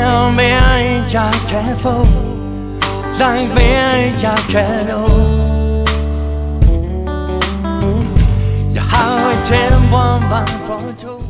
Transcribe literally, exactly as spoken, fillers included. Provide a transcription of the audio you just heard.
mere, mere end jeg kan få. Langt mere end jeg kan nå. Jeg har et temperament for to.